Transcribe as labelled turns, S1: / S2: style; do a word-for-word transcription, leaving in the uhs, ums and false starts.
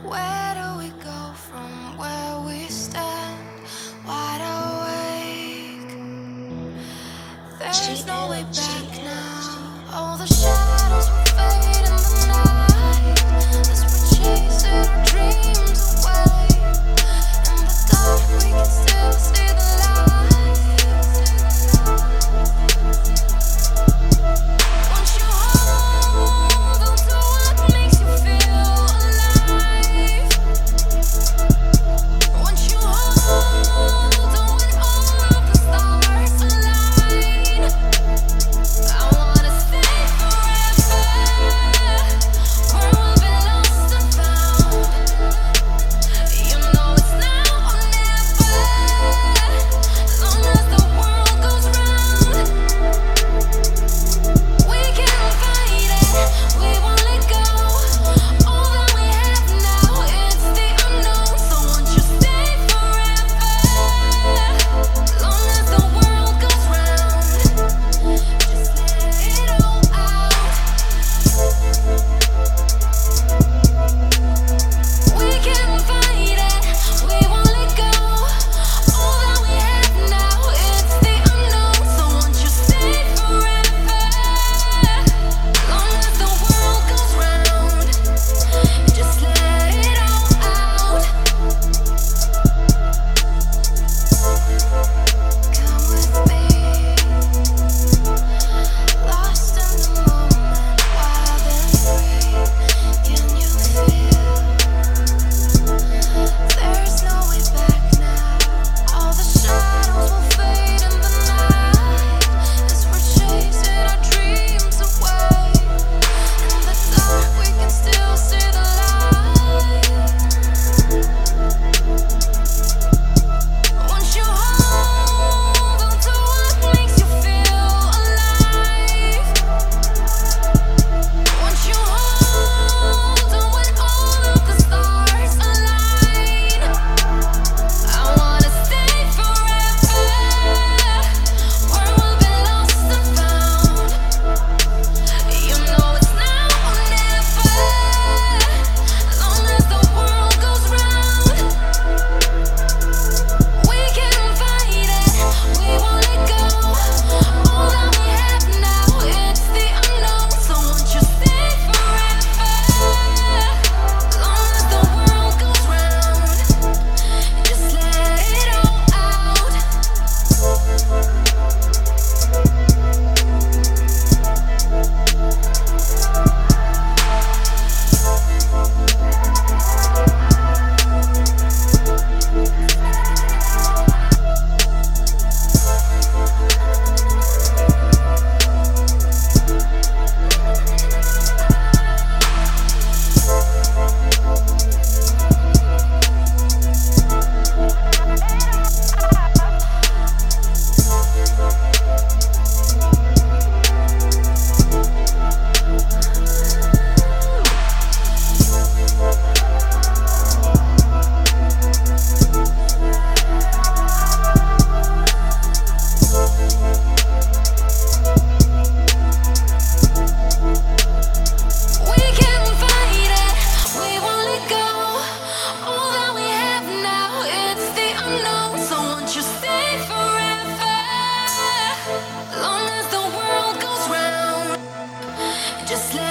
S1: Where do we go from where we stand? Wide awake. There's no way back now. All the shadows will fade in the night as we're chasing our dreams away. In the dark, we can still see the light. Once you hold on to what makes you feel alive. Once you hold on when all of the stars align. I wanna stay forever, where we'll be lost and found. You know it's now or never, as long as the world goes round. We can't fight it, we won't let go. All that we have now, it's the unknown. So won't you stay forever, as long as the world goes round. Just let it all out. We can't fight it, we won't let go. All that we have now, it's the unknown. So won't you stay forever, as long as the world goes round. Just let it all out. Come with me, lost in the moment, wild and free. Can you feel? There's no way back now. All the shadows will fade in the night as we're chasing our dreams away. In the dark, we can still see the light. Once you hold on to what makes you feel alive. Once you hold on when all of the stars align. I wanna stay forever, where we'll be lost and found. You know it's now or never, as long as the world goes round. We can't fight it, we won't let go. All that we have now, it's the unknown. So won't you stay forever, as long as the world goes round. Just let it all out. We can't fight it, we won't let go. All that we have now, it's the unknown. So won't you stay forever, as long as the world goes round. Just let